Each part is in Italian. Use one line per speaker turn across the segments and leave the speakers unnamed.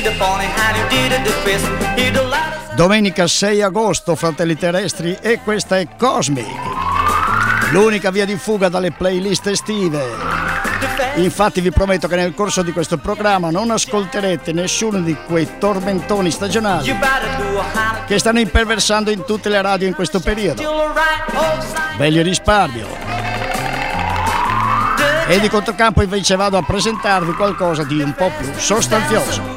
Domenica 6 agosto, fratelli terrestri, e questa è Cosmic, l'unica via di fuga dalle playlist estive. Infatti vi prometto che nel corso di questo programma non ascolterete nessuno di quei tormentoni stagionali che stanno imperversando in tutte le radio in questo periodo. Ve li risparmio. E di controcampo invece vado a presentarvi qualcosa di un po' più sostanzioso.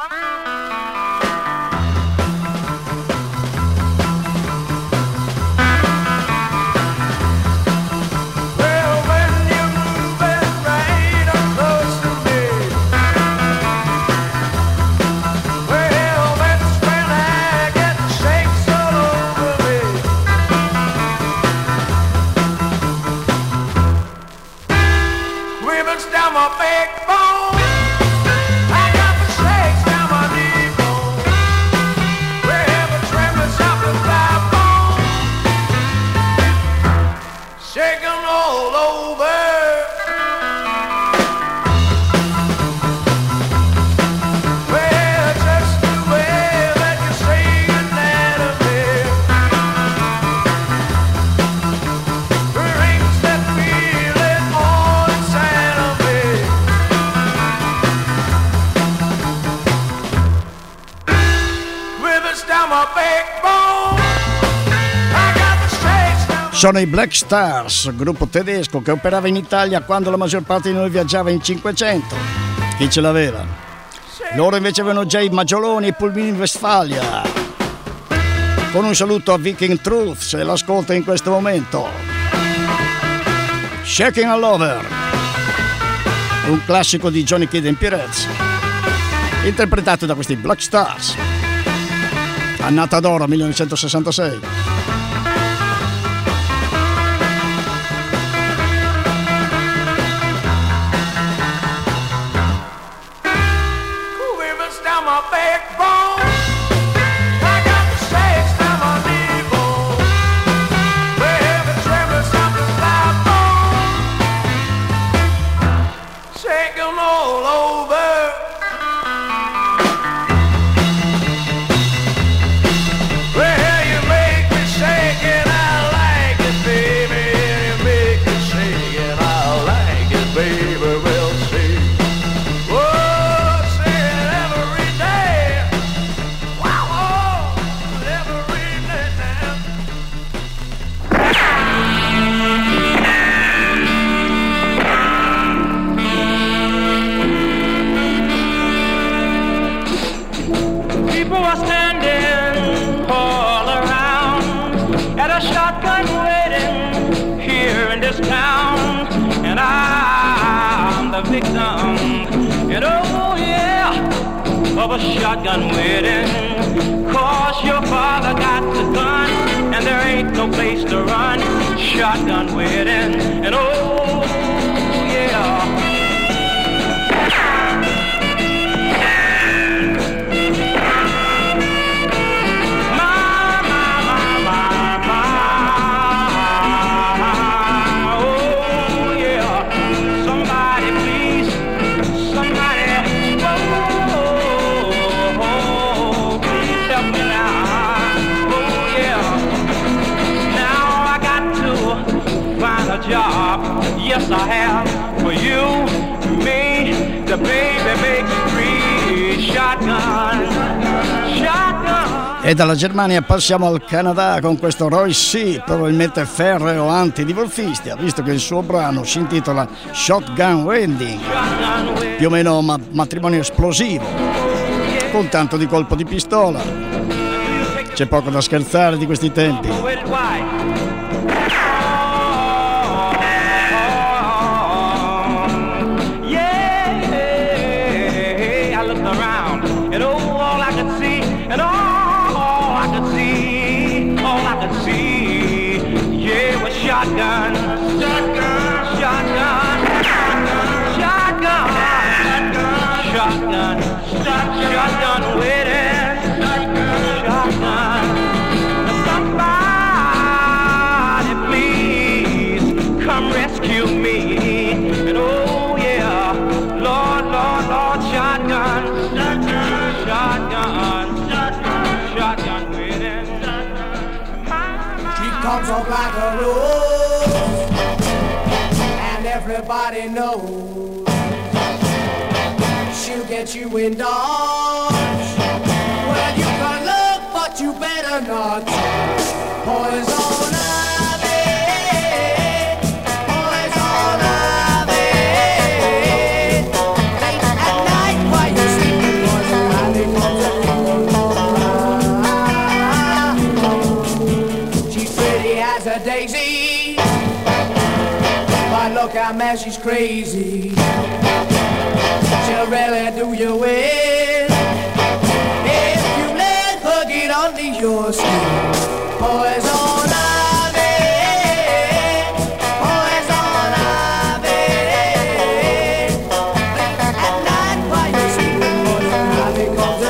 Sono i Black Stars, gruppo tedesco che operava in Italia quando la maggior parte di noi viaggiava in 500. Chi ce l'aveva? Loro invece avevano già i Maggioloni e i Pulmini in Westfalia. Con un saluto a Viking Truth, se l'ascolta in questo momento. Shaking All Over, un classico di Johnny Kidd and Pirates, interpretato da questi Black Stars. Annata d'oro 1966.
Shotgun wedding, 'cause your father got the gun and there ain't no place to run. Shotgun wedding, and oh yeah. Job, yes I have, for you, me, the baby makes three. Shotgun, shotgun.
E dalla Germania passiamo al Canada con questo Roy C, probabilmente ferreo antidivorzista, visto che il suo brano si intitola Shotgun Wedding, più o meno matrimonio esplosivo, con tanto di colpo di pistola. C'è poco da scherzare di questi tempi.
Shotgun, shotgun, shotgun, shotgun, shotgun, shotgun, shotgun wedding, shotgun. Somebody please come rescue me. And oh yeah, Lord, Lord, Lord, shotgun, shotgun.
like a rose, and everybody knows she'll get you indulged. Well, you can look, but you better not touch. Poison ivy, poison ivy. Late at night while you're sleeping, poison ivy comes around. She's pretty as a daisy, but look how mad she's crazy. She'll really do you in if you let her get under your skin. Poison ivy, poison ivy. Late at night while you're sleeping, poison ivy comes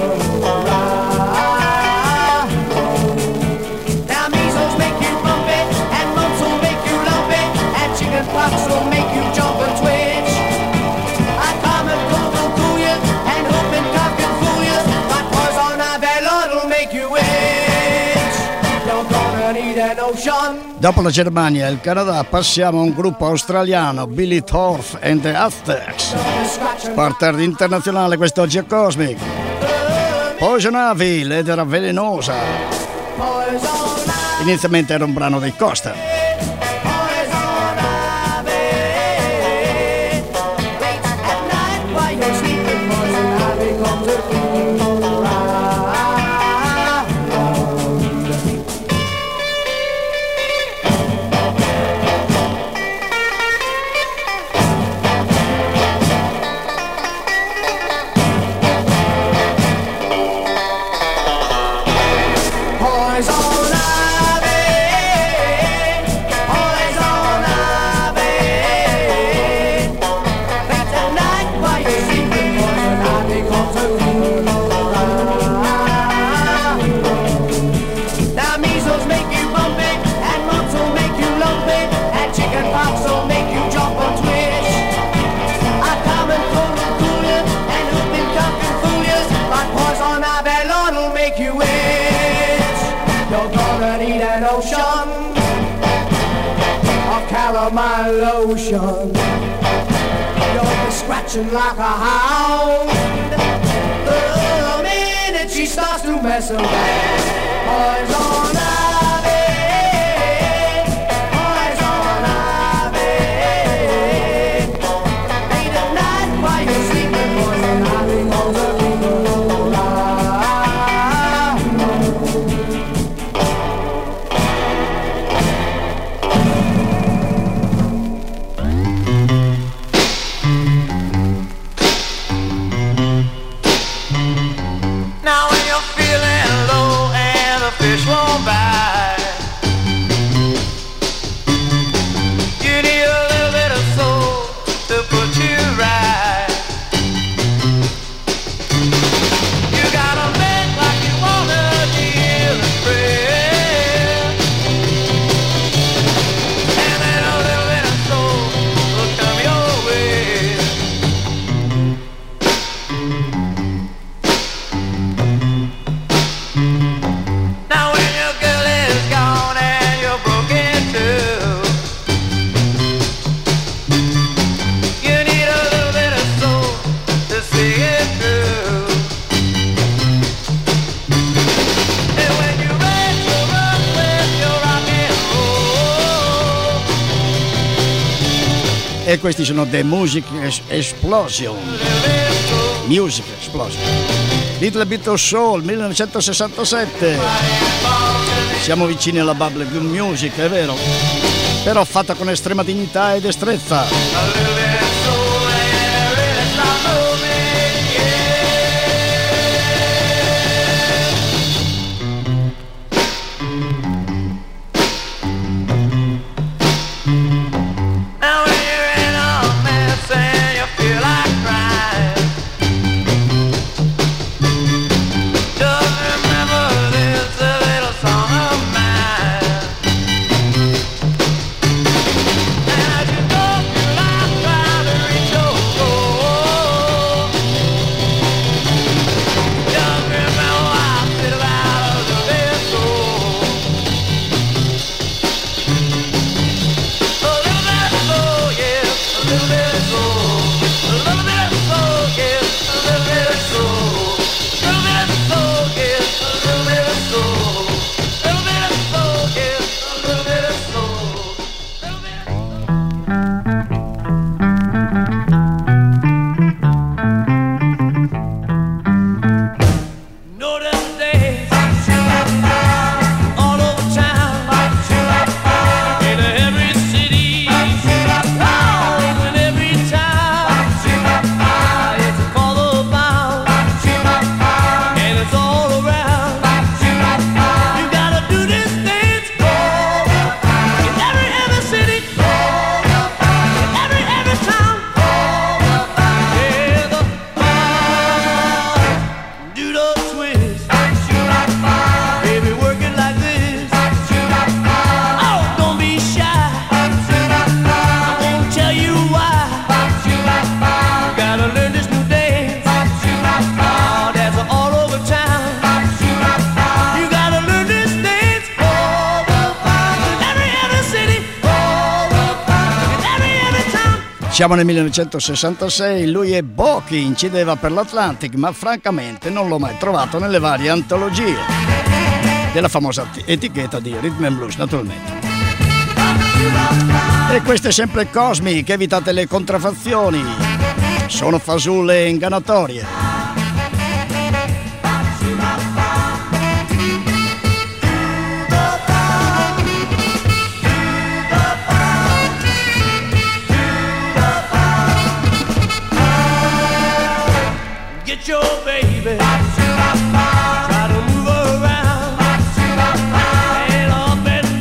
around. Now measles make you bumpy, and mumps will make you lumpy, and chicken pox will make you jump and twitch. I come and go will cool you, and hope and cock can fool you, but poison ivy, Lord, will make you itch. You're gonna need an ocean.
Dopo la Germania e il Canada passiamo a un gruppo australiano, Billy Thorpe and the Aztecs. Partner internazionale quest'oggi a Cosmic. Poison Ivy, l'edera velenosa. Inizialmente era un brano dei Costa.
My lotion, you'll be scratching like a hound the minute she starts to mess around. Poison ivy, poison ivy. Late at night while you're sleeping, poison ivy goes around.
E questi sono The Music Explosion. Music Explosion. Little Bit of Soul 1967. Siamo vicini alla bubblegum music, è vero, però fatta con estrema dignità e destrezza. Siamo nel 1966, lui e Boki incideva per l'Atlantic, ma francamente non l'ho mai trovato nelle varie antologie della famosa etichetta di Rhythm and Blues, naturalmente. E questo è sempre Cosmic, evitate le contraffazioni, sono fasulle ingannatorie.
Get your baby, try to move around, and up and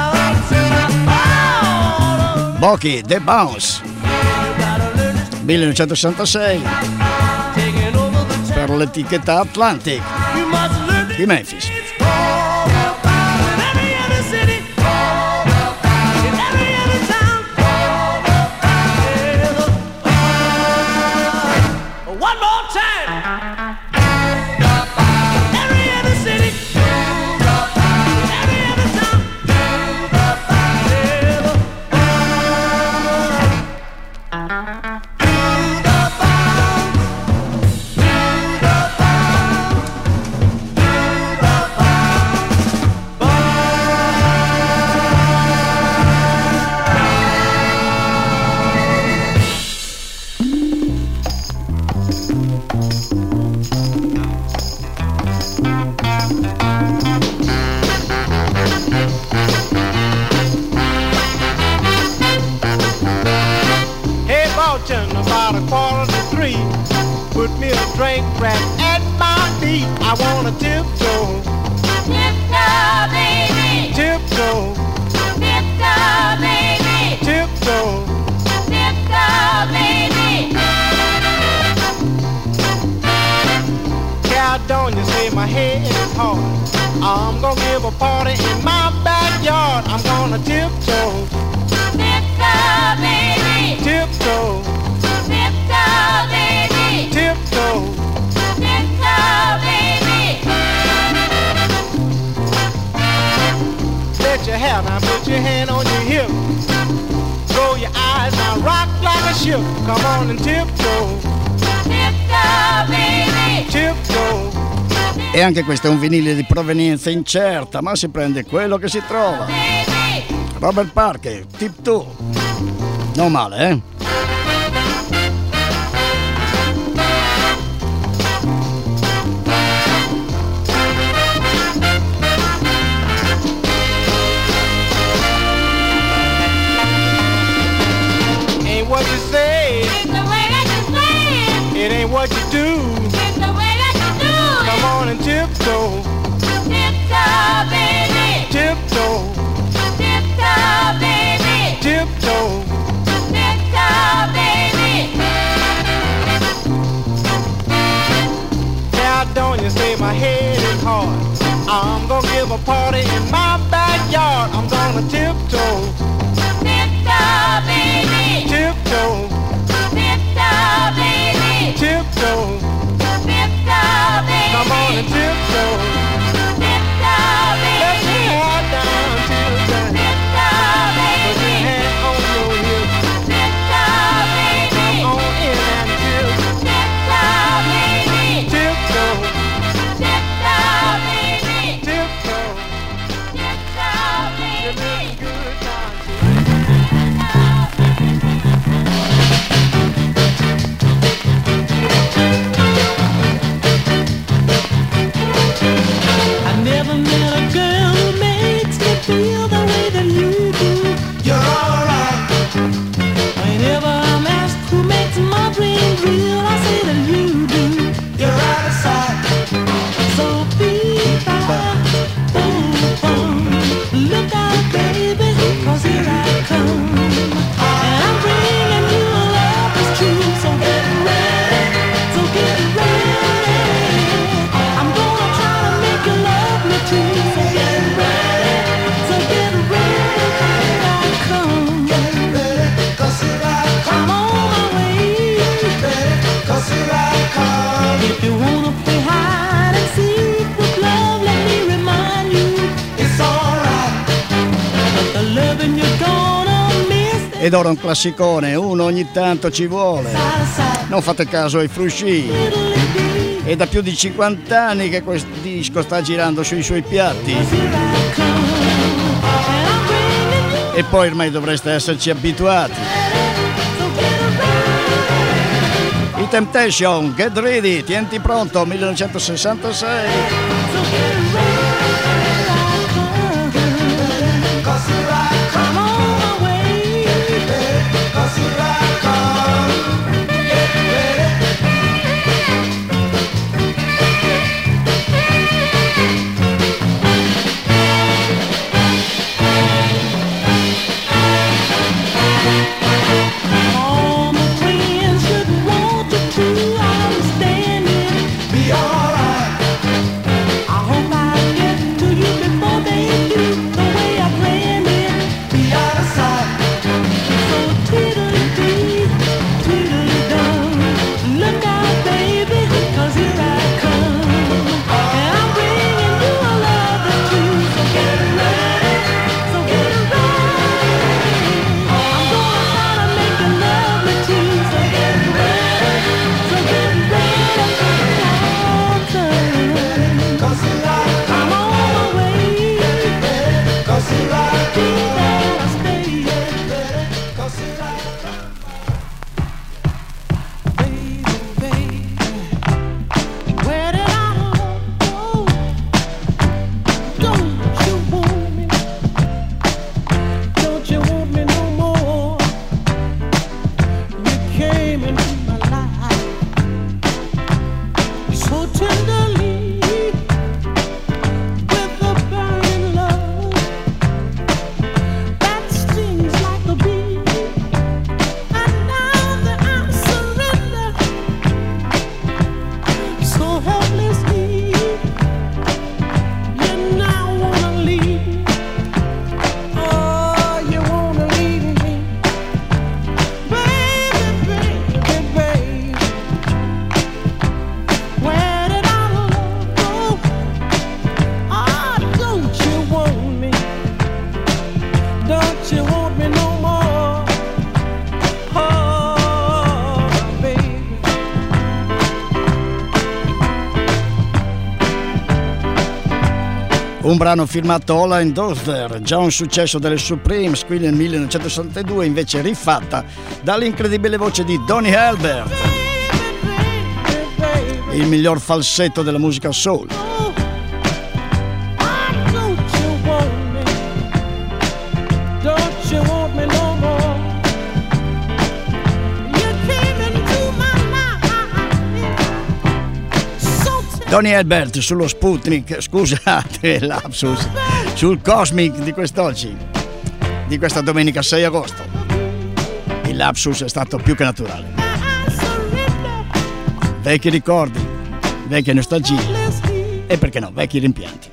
down.
Boki, The Bounce, 1966, per l'etichetta Atlantic di Memphis.
About 2:45, put me a drink right at my feet. I wanna tiptoe,
Tiptoe, baby.
tiptoe,
Tiptoe, baby.
tiptoe.
Tiptoe, baby.
Caledonia say my head is hard. I'm gonna give a party in my backyard. I'm gonna tiptoe,
Tiptoe, baby.
tiptoe,
Tiptoe, baby.
tiptoe.
Tiptoe, baby.
Let your hair now, put your hand on your hip. Roll your eyes now, rock like a ship. Come on and tiptoe,
Tiptoe, baby.
tiptoe.
E anche questo è un vinile di provenienza incerta, ma si prende quello che si trova.
Baby.
Robert Parker, Tip 2. Non male, eh?
Ain't what you say,
It's the way that you play it.
it ain't what you do.
It's the way that you do it.
Come on and tiptoe,
Tiptoe, baby.
tiptoe,
Tiptoe, baby.
tiptoe.
Tiptoe, baby.
Caledonia say my head is hard. I'm gonna give a party in my backyard. I'm gonna tiptoe,
Tiptoe, baby.
tiptoe,
Tiptoe, baby.
tiptoe.
Tiptoe, baby.
Come on and tiptoe.
Tiptoe,
Let your
baby.
hair down to the
Tiptoe,
put your
baby.
hand on your hip.
Tiptoe, baby.
Come on in and
Tiptoe, baby.
tiptoe,
Tiptoe, baby.
tiptoe.
Tiptoe,
It
baby.
looks good, don't you?
Ed ora un classicone, uno ogni tanto ci vuole. Non fate caso ai frusci. È da più di 50 anni che questo disco sta girando sui suoi piatti. E poi ormai dovreste esserci abituati. I Temptation, Get Ready, tienti pronto, 1966. Un brano firmato Holla and Dozer, già un successo delle Supremes, qui nel 1962, invece rifatta dall'incredibile voce di Donny Elbert, il miglior falsetto della musica soul. Donny Elbert sullo Sputnik, scusate lapsus, sul Cosmic di quest'oggi, di questa domenica 6 agosto. Il lapsus è stato più che naturale. Vecchi ricordi, vecchie nostalgie e perché no, vecchi rimpianti.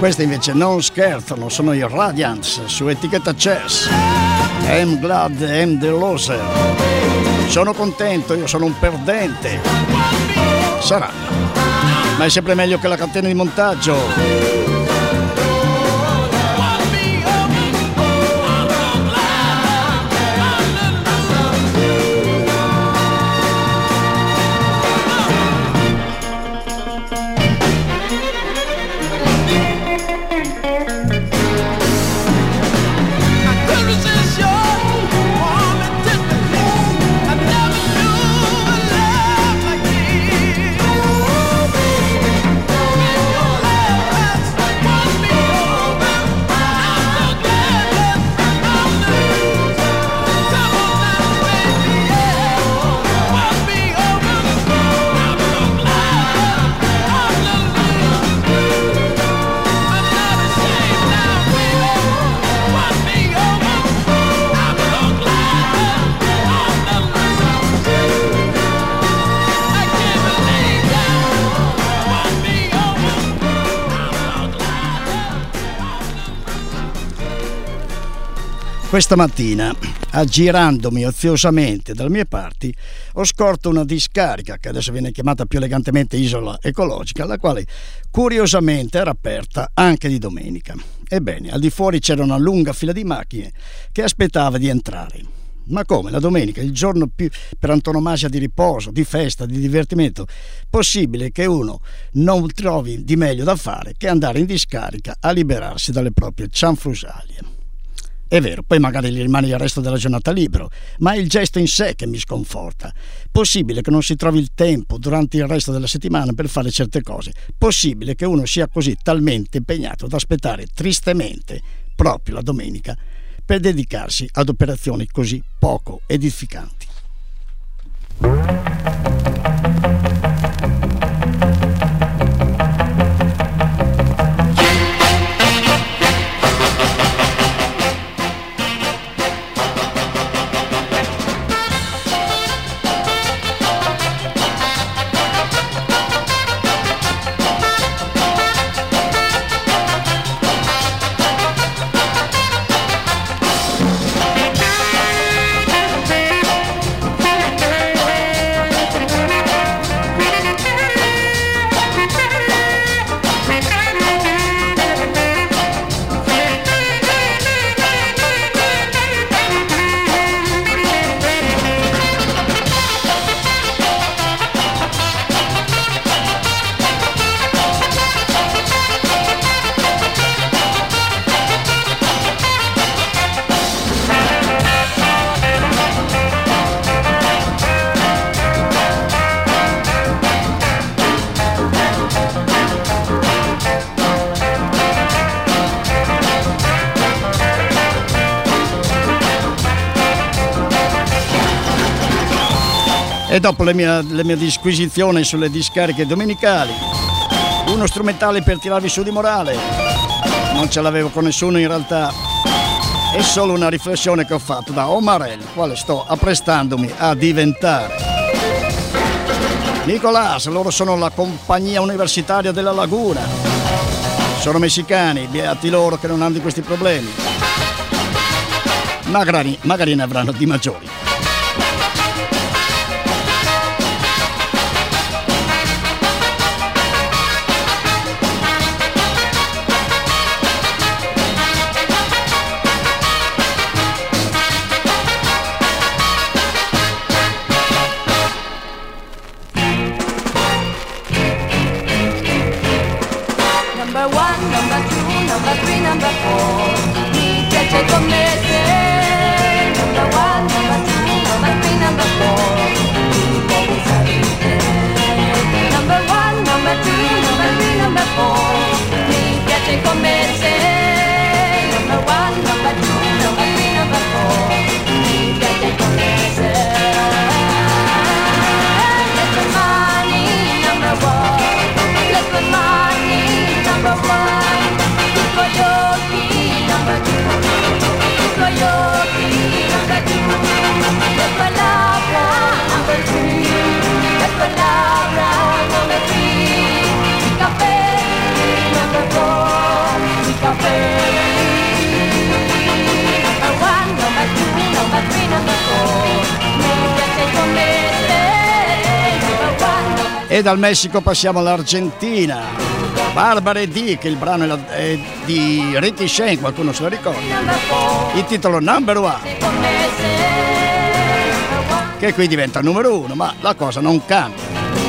Questi invece non scherzano, sono i Radiants su etichetta Chess. I'm glad I'm the loser. Sono contento, io sono un perdente. Sarà, ma è sempre meglio che la catena di montaggio. Questa mattina, aggirandomi oziosamente dalle mie parti, ho scorto una discarica che adesso viene chiamata più elegantemente isola ecologica, la quale curiosamente era aperta anche di domenica. Ebbene, al di fuori c'era una lunga fila di macchine che aspettava di entrare. Ma come? La domenica, il giorno più per antonomasia di riposo, di festa, di divertimento, possibile che uno non trovi di meglio da fare che andare in discarica a liberarsi dalle proprie cianfrusaglie. È vero, poi magari gli rimane il resto della giornata libero, ma è il gesto in sé che mi sconforta. Possibile che non si trovi il tempo durante il resto della settimana per fare certe cose. Possibile che uno sia così talmente impegnato da aspettare tristemente proprio la domenica per dedicarsi ad operazioni così poco edificanti. E dopo la mia disquisizione sulle discariche domenicali, uno strumentale per tirarvi su di morale. Non ce l'avevo con nessuno in realtà. È solo una riflessione che ho fatto da Omarel, quale sto apprestandomi a diventare. Nicolás, loro sono la compagnia universitaria della Laguna. Sono messicani, beati loro che non hanno di questi problemi. Magari ne avranno di maggiori.
Number one, number two, number three, number four. Mi piace come te. Number one, number two.
E dal Messico passiamo all'Argentina. Barbara Dick, il brano è di Ricky Shane, qualcuno se lo ricorda. Il titolo Number One, che qui diventa numero 1, ma la cosa non cambia.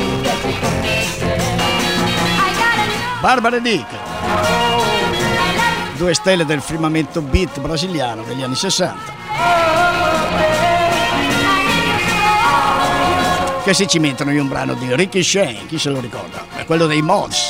Barbara Dick, 2 stelle del firmamento beat brasiliano degli anni 60, che si cimentano in un brano di Ricky Shane, chi se lo ricorda? È quello dei Mods.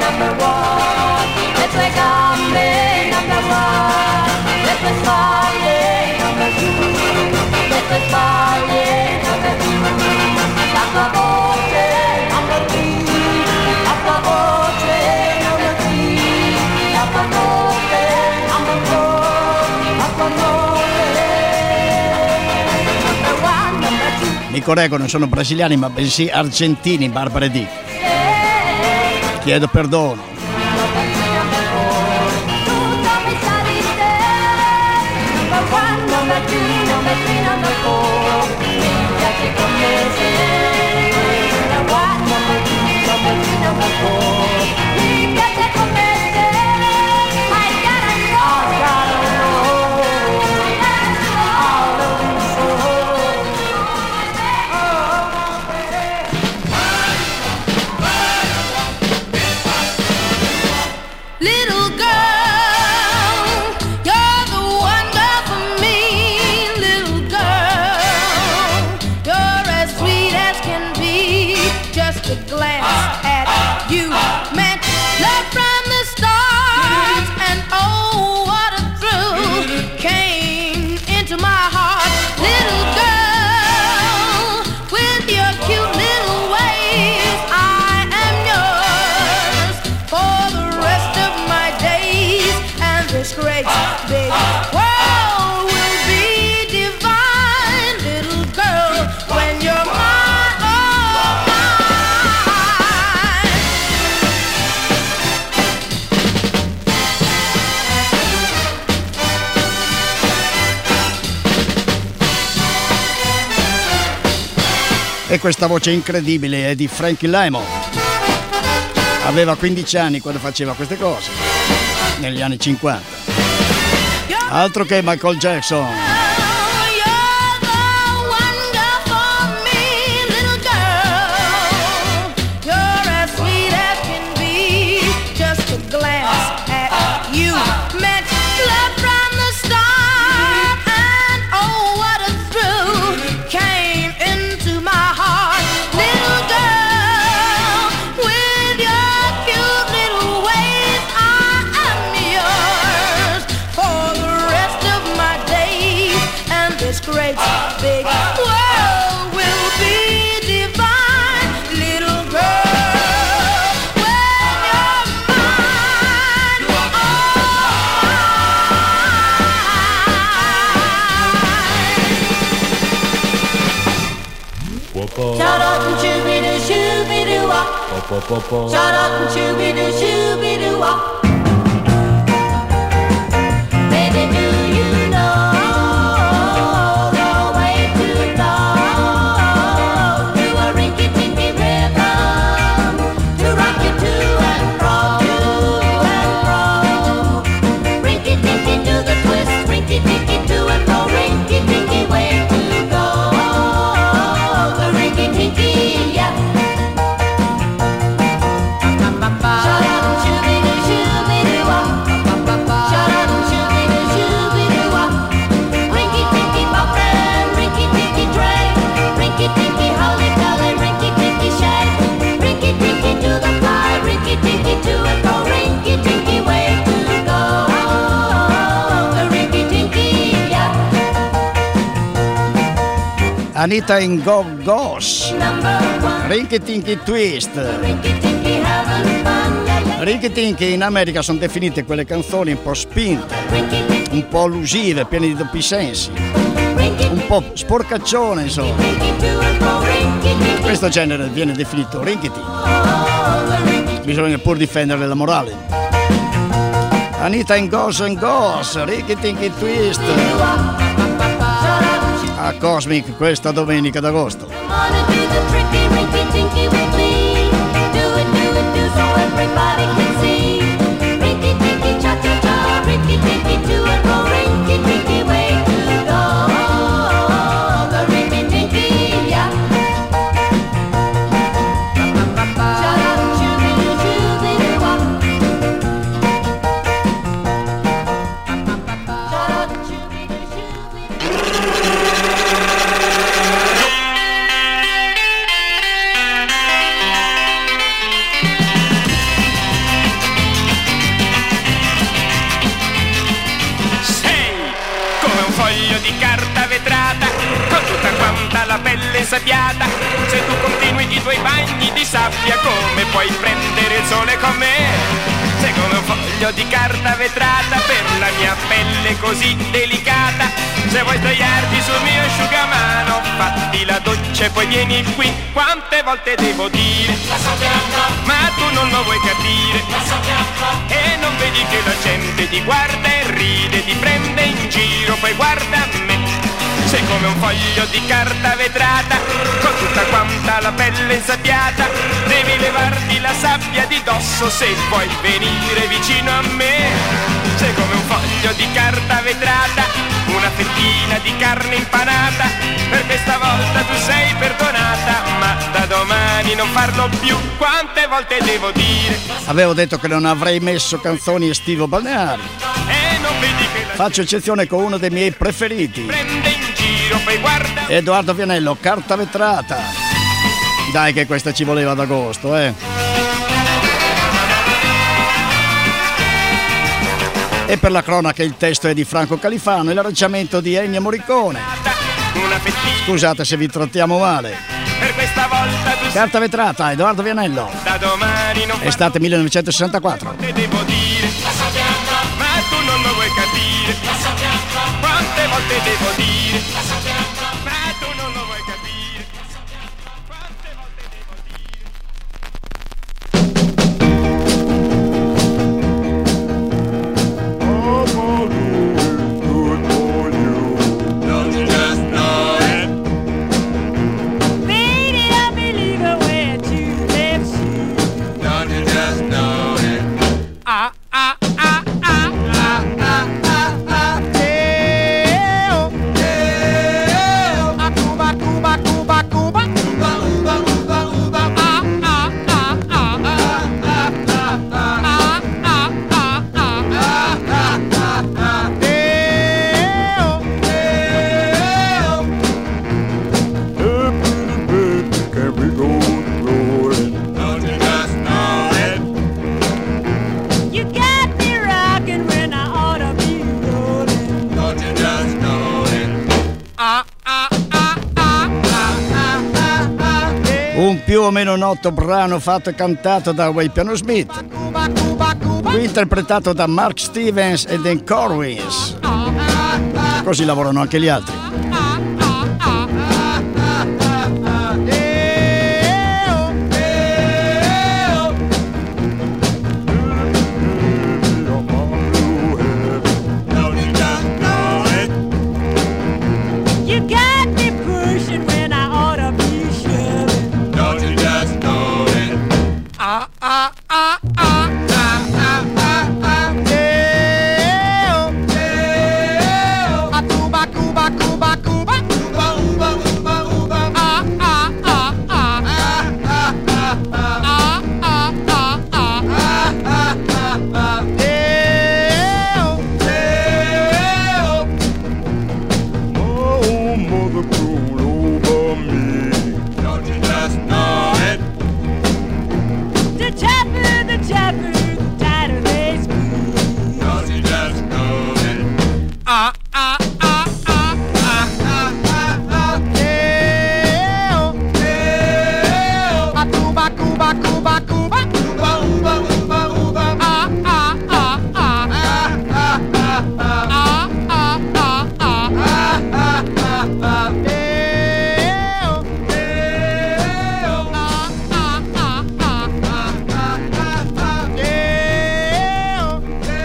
Mi correggo, non sono brasiliani ma bensì argentini, Barbara Dick. Chiedo perdono. E questa voce incredibile è di Frankie Lymo. Aveva 15 anni quando faceva queste cose, negli anni 50. Altro che Michael Jackson.
Shut up and shoo-be-doo, shoo-be-doo-wop. Baby, do you know the way to go to a rinky-tinky rhythm, to rock you to and fro, rinky-tinky to the twist, rinky-tinky to and fro, rinky-tinky way to go, the rinky-tinky, yeah.
Anita in Go Go's, Rinky Tinky Twist. Rinky Tinky in America sono definite quelle canzoni un po' spinte, un po' allusive, piene di doppi sensi, un po' sporcaccione, insomma. Questo genere viene definito Rinky Tinky. Bisogna pur difendere la morale. Anita in Go's and Go's, Rinky Tinky Twist. A Cosmic questa domenica d'agosto.
insabbiata. Se tu continui i tuoi bagni di sabbia, come puoi prendere il sole con me? Sei come un foglio di carta vetrata per la mia pelle così delicata. Se vuoi sdraiarti sul mio asciugamano, fatti la doccia e poi vieni qui. Quante volte devo dire, ma tu non lo vuoi capire. E non vedi che la gente ti guarda e ride, ti prende in giro, poi guarda me. Sei come un foglio di carta vetrata, con tutta quanta la pelle insabbiata. Devi levarti la sabbia di dosso se vuoi venire vicino a me. Sei come un foglio di carta vetrata, una fettina di carne impanata. Per questa volta tu sei perdonata, ma da domani non farlo più. Quante volte devo dire?
Avevo detto che non avrei messo canzoni estivo balneari.
E non vedi che la
Faccio eccezione con uno dei miei preferiti,
prende in giro, poi guarda.
Edoardo Vianello, Carta vetrata. Dai che questa ci voleva ad agosto, E per la cronaca il testo è di Franco Califano e l'arrangiamento di Ennio Morricone.
Una fettina.
Scusate se vi trattiamo male.
Per questa volta tu sei
Carta vetrata, Edoardo Vianello.
da domani non
Estate 1964.
te devo dire, ma tu non lo vuoi capire. Quante volte devo dire, ma tu non lo vuoi capire. Quante volte devo dire.
Lady, I believe I wear two left shoes.
Don't you just know it?
Ah, ah, ah, ah, ah, ah, ah, ah.
Yeah, yeah.
Cuba, Cuba, Cuba, Cuba.
Uba, uba, uba, uba.
Ah, ah, ah, ah, ah.
Ah, ah, ah, ah.
Ah, ah, ah, ah.
Ah, ah, ah, ah.
Yeah.
Yeah. Don't you just know it?
You got me rocking when I ought to be rolling.
Don't you just know it?
Ah, ah, ah, ah, ah, ah, ah, ah.
Un più o meno noto brano fatto e cantato da Way Piano Smith,
Cuba, Cuba, Cuba.
qui interpretato da Mark Stevens e Dan Corwins. Così lavorano anche gli altri.
Don't you just know it?
You got me pushing when I ought to be shoving.
Don't you just know it?
Ah, ah, ah, ah, ah, ah, ah, ah.
Yeah.
Ah, Cuba, Cuba, Cuba, Cuba.
Uba, uba, uba, uba.
Ah, ah, ah, ah.
Ah, ah, ah, ah.
Ah, ah, ah, ah.
Ah, ah, ah, ah.
Yeah.
Yeah.
Oh, mother cruel over me.
Don't you just know it?
The chopper, the tighter they squeeze.
Don't you just know it?
Ah, ah, ah, ah, ah.
Ah, ah, ah.
Yeah.
Yeah.
Ah, Cuba, Cuba, Cuba, Cuba.
Uba, uba, uba, uba.
Ah, ah, ah, ah.
Ah, ah, ah, ah.
Ah, ah, ah, ah.
Ah, ah, ah, ah.
Yeah.
Yeah.
Ah, ah, ah, ah.
Ah, ah, ah.
Yeah.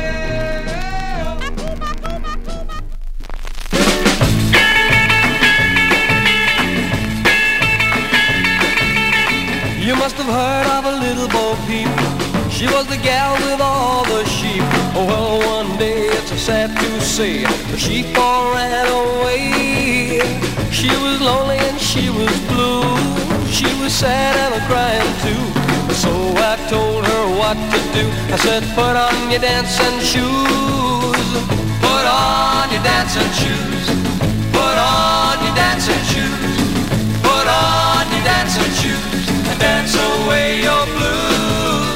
You must have heard of a little Bo Peep. She was the gal with all the sheep. Oh, well, one day it's sad to say the sheep all ran away. She was lonely and she was blue. She was sad and crying too. So I told her what to do. I said, put on your dancing shoes. Put on your dancing shoes. Put on your dancing shoes. Put on your dancing shoes and dance away your blues.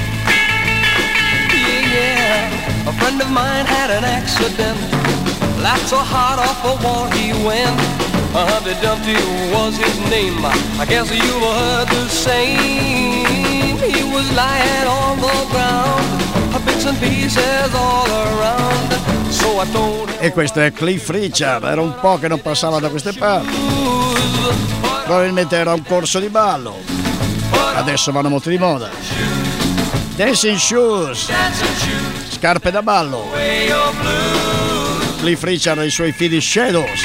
Yeah, yeah. A friend of mine had an accident. Last So hot off the wall he went. Humpty Dumpty was his name. I guess you've heard the same. He was lying on the ground, bits and pieces all around. So I told him.
E questo è Cliff Richard, era un po' che non passava da queste parti. Probabilmente era un corso di ballo. Adesso vanno molto di moda. Dancing shoes, scarpe da ballo. Cliff Richard e i suoi figli Shadows.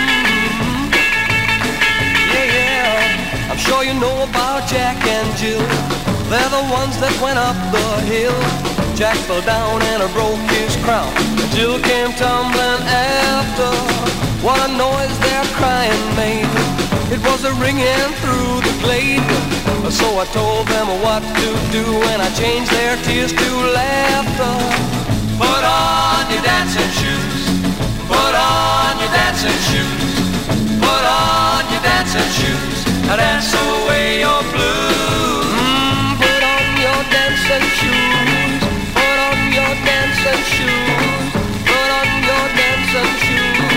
I'm sure you know about Jack and Jill. They're the ones that went up the hill. Jack fell down and broke his crown. Jill came tumbling after. What a noise their crying made. It was a ringing through the glade. So I told them what to do, and I changed their tears to laughter. Put on your dancing shoes. Put on your dancing shoes. Put on your dancing shoes. Dance away your blues. Put on your dancing shoes. Put on your dancing shoes. Put on your dancing shoes.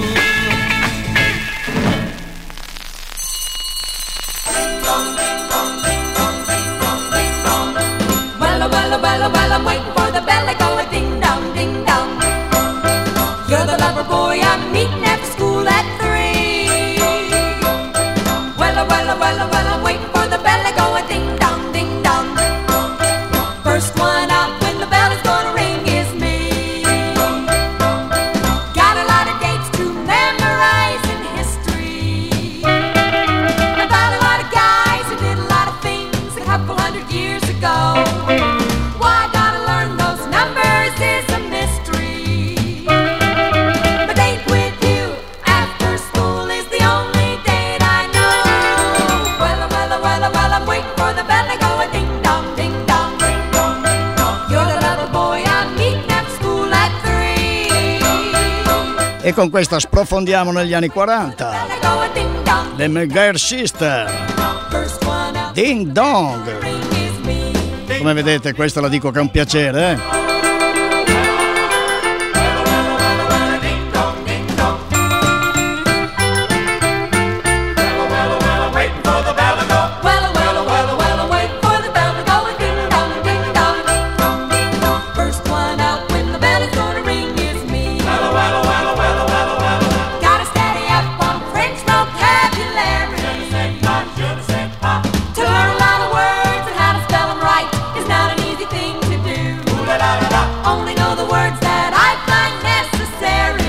Well, I'm waiting for the bell to go a ding dong, ding dong. You're the lover boy I'm meeting after school at 3. Well, I'm waiting for the bell to go a ding dong, ding dong. First one out when the bell is gonna ring is me. Got a lot of dates to memorize in history. About a lot of guys who did a lot of things a couple 100 years ago. Why I gotta learn those numbers is a mystery. But date with you after school is the only date I know. Well, I'm waiting for the bell to go a ding dong, ding dong, ding dong, ding dong. You're the little boy I'm meeting after school at 3.
E con questa sprofondiamo negli anni 40.
Go a ding dong,
Le McGuire Sister,
first one out,
Ding Dong.
ring is me.
Come vedete, questa la dico che è un piacere, eh?
Well, I'm waiting for the bell to go a ding dong, ding dong, ding dong, ding dong. First one out when the bell is gonna ring is me. Gotta steady up on French vocabulary. To learn a lot of words and how to spell them right is not an easy thing to do. Only know the words that I find necessary.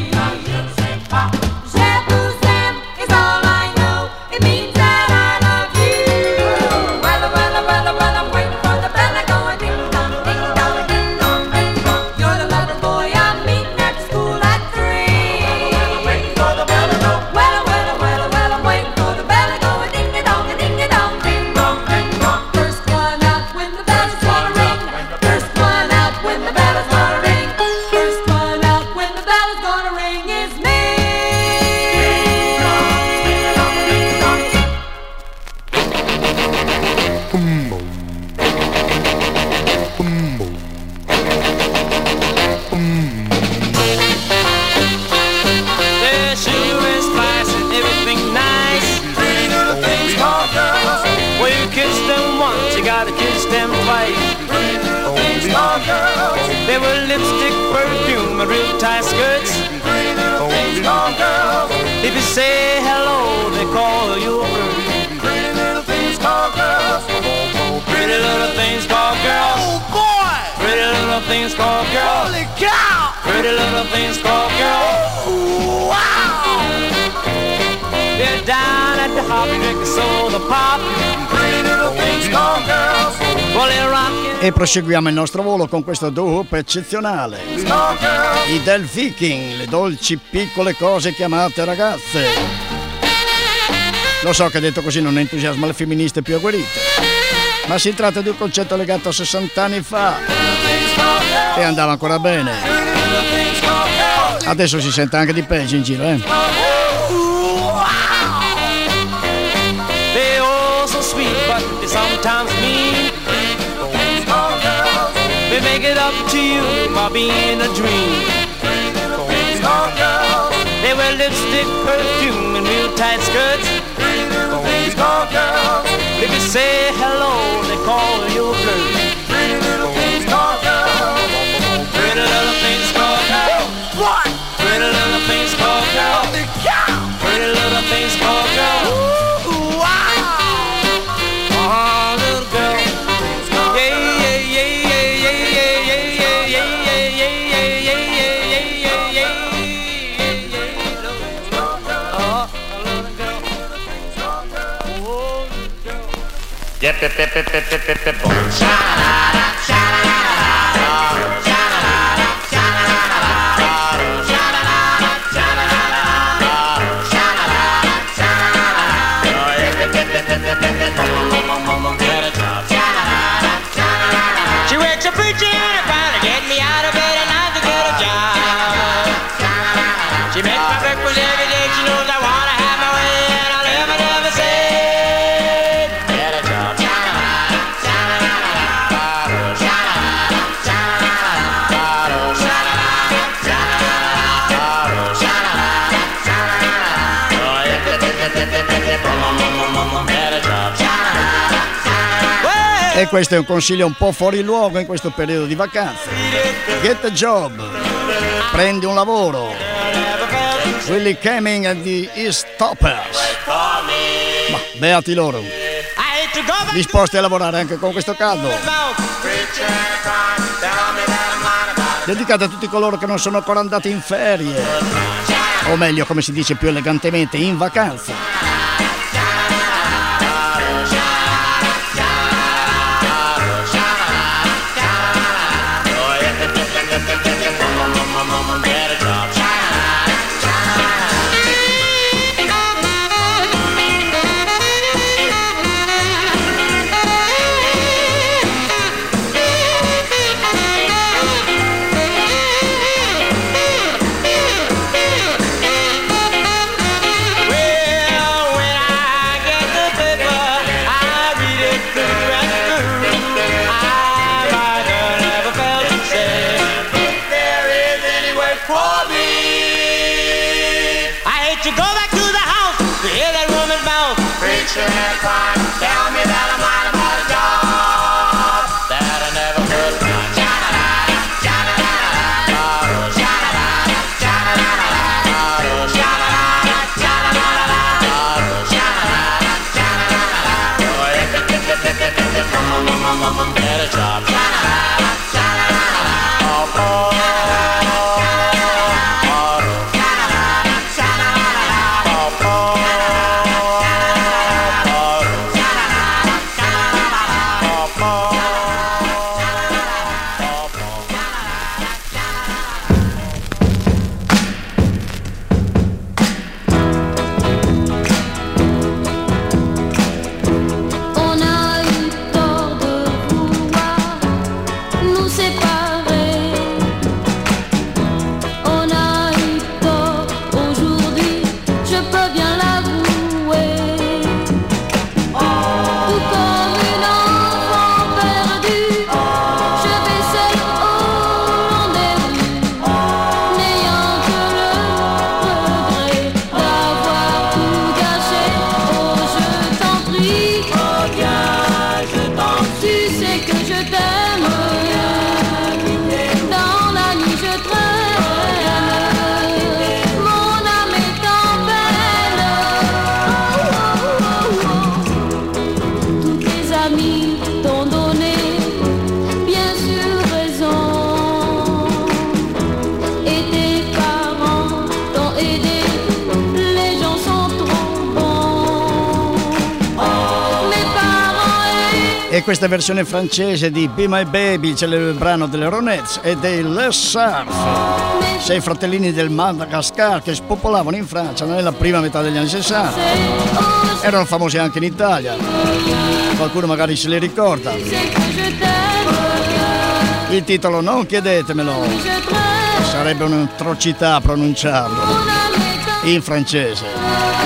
Jerusalem is all I know. It means that I love you. Well, I'm waiting for the bell to go a ding dong, ding dong, ding dong, ding dong. You're the lover boy I'm meeting after school at 3. Well, I'm waiting for the bell to go a ding dong, ding dong, ding dong, ding dong. First one out when the bell is gonna ring. First one out when the bell is gonna ring. First one out when the bell is gonna ring is me.
Their sugar and spice and everything nice. Pretty little things called girls. Well, you kiss them once, you gotta kiss them twice. Pretty little things called girls. They were lipstick, perfume, and real tight skirts. Pretty little things called girls. If you say hello, they call you a bird. Pretty little things called girls. Pretty little things called girls. Oh boy! Pretty little things called girls. Holy cow! Pretty little things called girls. Wow! They're down at the hop, drinking soda pop. Pretty little things called girls. Well, they're rocking.
E proseguiamo il nostro volo con questo duo eccezionale. I Del Viking, le dolci piccole cose chiamate ragazze. Lo so che detto così non entusiasma le femministe più agguerrite, ma si tratta di un concetto legato a 60 anni fa e andava ancora bene. Adesso si sente anche di peggio in giro, eh?
They're all so sweet, but they sometimes mean. They make it up to you by being a dream.
wear lipstick, perfume, and real tight skirts. But when you call girl, if you say hello, they call you a flirt. Pretty little things called girl. Pretty little things called girl. What? Pretty little things called girl. Pretty little things called girl. Ooh, wow. Little girl. Yeah, yeah, yeah, yeah, yeah, yeah, yeah, yeah, yeah, yeah, yeah, yeah, yeah, She works a preacher trying to get me out of bed and not to get a job. She makes my breakfast every day. She knows I wanna have my way, and I'll never say get a job.
E questo è un consiglio un po' fuori luogo in questo periodo di vacanze. Get a job, prendi un lavoro. Willie Cumming and the East Toppers. Ma beati loro, disposti a lavorare anche con questo caldo. Dedicate a tutti coloro che non sono ancora andati in ferie, o meglio, come si dice più elegantemente, in vacanza.
Tell me that I'm out about a job that I never could find. Get a job.
E questa versione francese di Be My Baby, c'è il brano delle Ronettes e dei Les Surf, 6 fratellini del Madagascar che spopolavano in Francia nella prima metà degli anni 60. Erano famosi anche in Italia, qualcuno magari se li ricorda. Il titolo non chiedetemelo, sarebbe un'atrocità pronunciarlo in francese.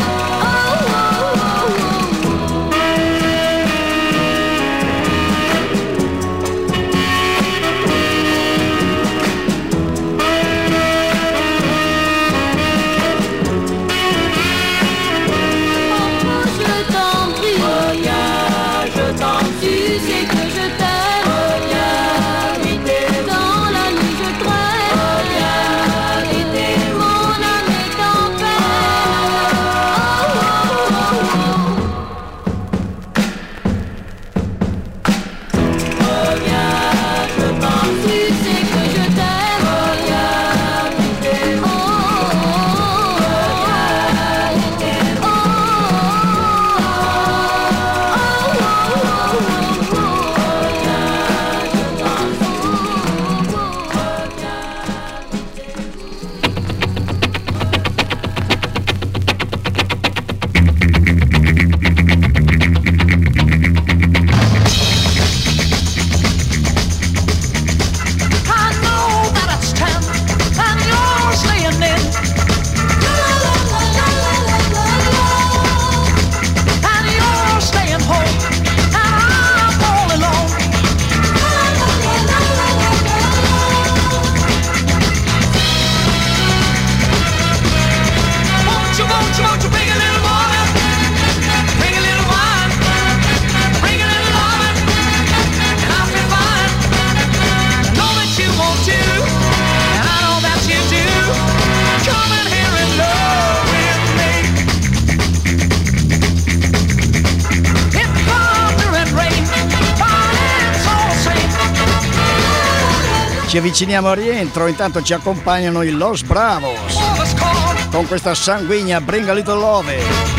Ci avviciniamo al rientro, intanto ci accompagnano i Los Bravos con questa sanguigna Bring a Little Love.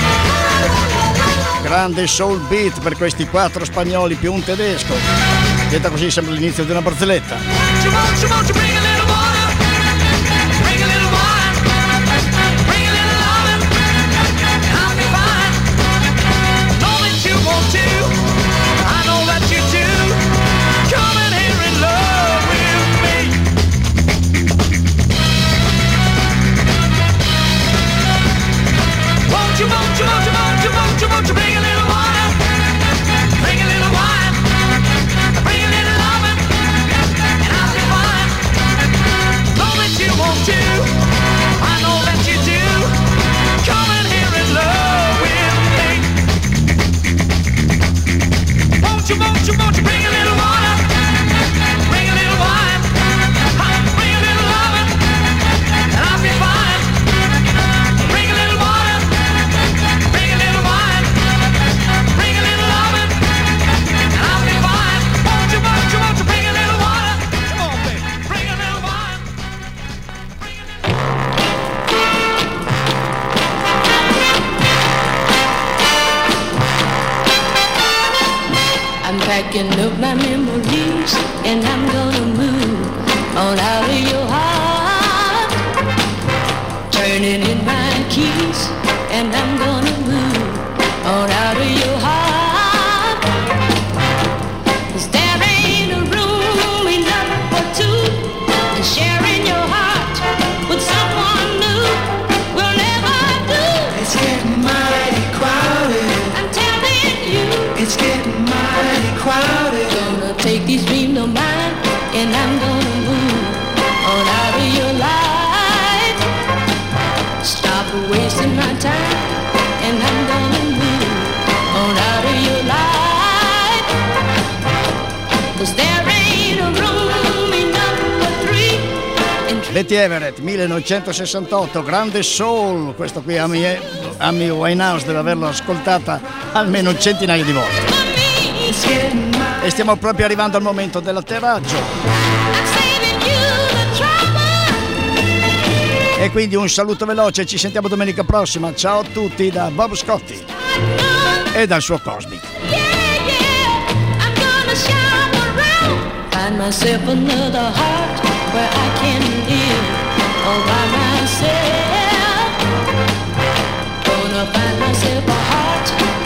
Grande soul beat per questi 4 spagnoli più un tedesco. Detta così sembra l'inizio di una barzelletta.
Won't you bring a little water? Bring a little wine. Bring a little lovin', and I'll be fine. Know that you want to, I know that you do. Come in here and love with me. Won't you bring a little water? Bring a little wine. Bring a little lovin', and I'll be fine. Bring a little water. Bring a little wine. Bring a little lovin', and I'll be fine. Won't you bring a little water? Come on, baby. Bring a little wine.
I'm packing up my memories and I'm gonna move on out of your heart. Turning in my keys and I'm gonna move on out of your heart. 'Cause there ain't a room enough for two, and sharing your heart with someone new will never do.
It's getting mighty crowded.
I'm telling you,
It's getting mighty crowded.
gonna take these dreams of mine and I'm gonna move on out of your life. Stop wasting my time and I'm gonna move on out of your life. 'Cause there ain't a room enough for three.
Betty Everett, 1968, grande soul. Questo qui Amy Winehouse deve averlo ascoltata almeno un centinaio di volte.
It's getting mighty.
E stiamo proprio arrivando al momento dell'atterraggio.
I'm saving you the trouble.
E quindi un saluto veloce, ci sentiamo domenica prossima. Ciao a tutti da Bob Scotti e dal suo Cosmic.
Yeah, I'm gonna shop around. Find myself another heart where I can live all by myself. Gonna find myself a heart